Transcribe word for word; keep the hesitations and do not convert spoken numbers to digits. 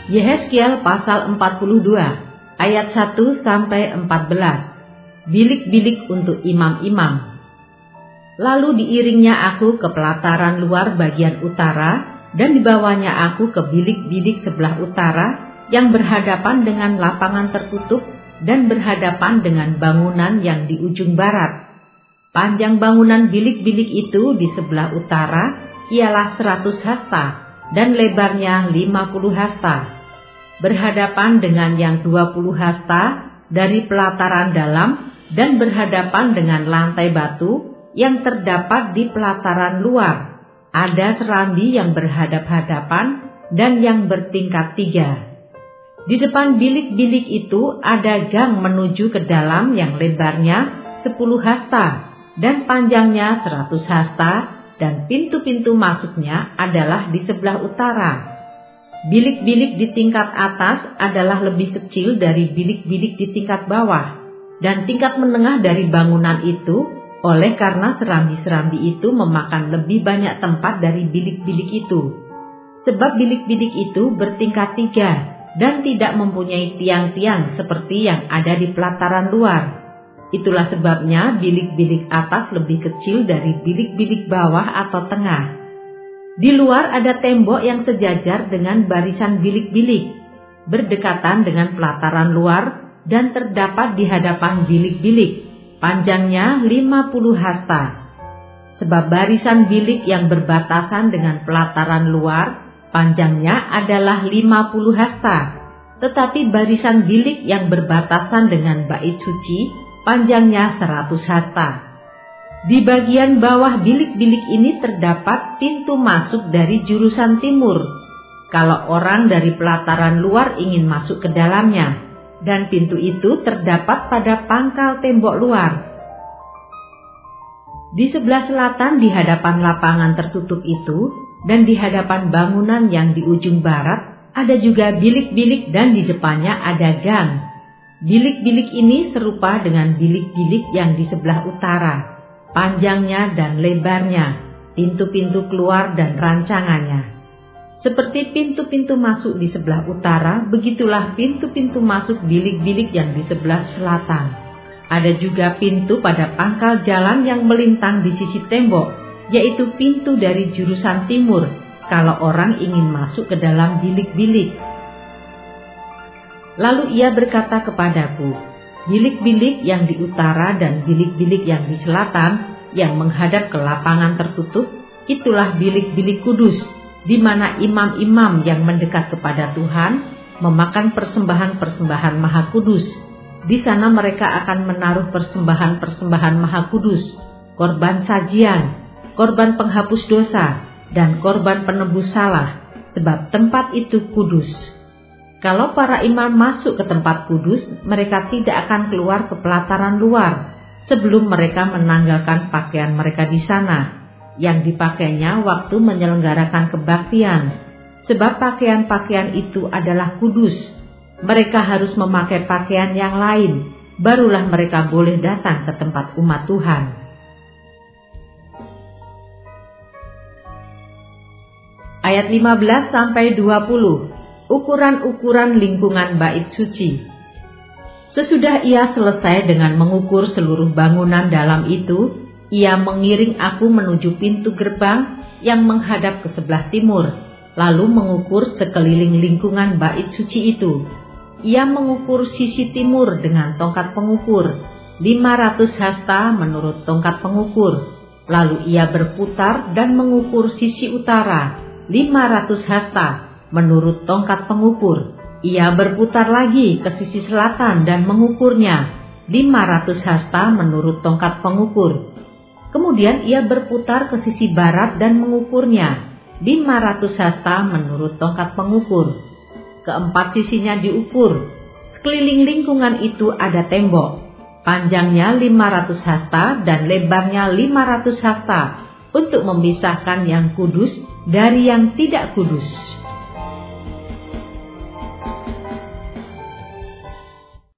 Yehezkiel pasal empat puluh dua ayat satu sampai empat belas. Bilik-bilik untuk imam-imam. Lalu diiringnya aku ke pelataran luar bagian utara, dan dibawanya aku ke bilik-bilik sebelah utara yang berhadapan dengan lapangan tertutup dan berhadapan dengan bangunan yang di ujung barat. Panjang bangunan bilik-bilik itu di sebelah utara ialah seratus hasta dan lebarnya lima puluh hasta. Berhadapan dengan yang dua puluh hasta dari pelataran dalam dan berhadapan dengan lantai batu yang terdapat di pelataran luar. Ada serambi yang berhadap-hadapan dan yang bertingkat tiga. Di depan bilik-bilik itu ada gang menuju ke dalam yang lebarnya sepuluh hasta dan panjangnya seratus hasta, dan pintu-pintu masuknya adalah di sebelah utara. Bilik-bilik di tingkat atas adalah lebih kecil dari bilik-bilik di tingkat bawah, dan tingkat menengah dari bangunan itu, oleh karena serambi-serambi itu memakan lebih banyak tempat dari bilik-bilik itu. Sebab bilik-bilik itu bertingkat tiga dan tidak mempunyai tiang-tiang seperti yang ada di pelataran luar. Itulah sebabnya bilik-bilik atas lebih kecil dari bilik-bilik bawah atau tengah. Di luar ada tembok yang sejajar dengan barisan bilik-bilik, berdekatan dengan pelataran luar dan terdapat di hadapan bilik-bilik, panjangnya lima puluh hasta. Sebab barisan bilik yang berbatasan dengan pelataran luar, panjangnya adalah lima puluh hasta, tetapi barisan bilik yang berbatasan dengan bait suci, panjangnya seratus hasta. Di bagian bawah bilik-bilik ini terdapat pintu masuk dari jurusan timur, kalau orang dari pelataran luar ingin masuk ke dalamnya, dan pintu itu terdapat pada pangkal tembok luar. Di sebelah selatan di hadapan lapangan tertutup itu, dan di hadapan bangunan yang di ujung barat, ada juga bilik-bilik dan di depannya ada gang. Bilik-bilik ini serupa dengan bilik-bilik yang di sebelah utara, panjangnya dan lebarnya, pintu-pintu keluar dan rancangannya. Seperti pintu-pintu masuk di sebelah utara, begitulah pintu-pintu masuk bilik-bilik yang di sebelah selatan. Ada juga pintu pada pangkal jalan yang melintang di sisi tembok, yaitu pintu dari jurusan timur, kalau orang ingin masuk ke dalam bilik-bilik. Lalu ia berkata kepadaku, bilik-bilik yang di utara dan bilik-bilik yang di selatan, yang menghadap ke lapangan tertutup, itulah bilik-bilik kudus, di mana imam-imam yang mendekat kepada Tuhan memakan persembahan-persembahan maha kudus. Di sana mereka akan menaruh persembahan-persembahan maha kudus, korban sajian, korban penghapus dosa, dan korban penebus salah, sebab tempat itu kudus. Kalau para imam masuk ke tempat kudus, mereka tidak akan keluar ke pelataran luar sebelum mereka menanggalkan pakaian mereka di sana, yang dipakainya waktu menyelenggarakan kebaktian, sebab pakaian-pakaian itu adalah kudus. Mereka harus memakai pakaian yang lain, barulah mereka boleh datang ke tempat umat Tuhan. Ayat lima belas sampai dua puluh. Ukuran-ukuran lingkungan bait suci. Sesudah ia selesai dengan mengukur seluruh bangunan dalam itu, ia mengiring aku menuju pintu gerbang yang menghadap ke sebelah timur, lalu mengukur sekeliling lingkungan bait suci itu. Ia mengukur sisi timur dengan tongkat pengukur, lima ratus hasta menurut tongkat pengukur. Lalu ia berputar dan mengukur sisi utara, lima ratus hasta menurut tongkat pengukur. Ia berputar lagi ke sisi selatan dan mengukurnya, lima ratus hasta menurut tongkat pengukur. Kemudian ia berputar ke sisi barat dan mengukurnya, lima ratus hasta menurut tongkat pengukur. Keempat sisinya diukur. Sekeliling lingkungan itu ada tembok, panjangnya lima ratus hasta dan lebarnya lima ratus hasta, untuk memisahkan yang kudus dari yang tidak kudus.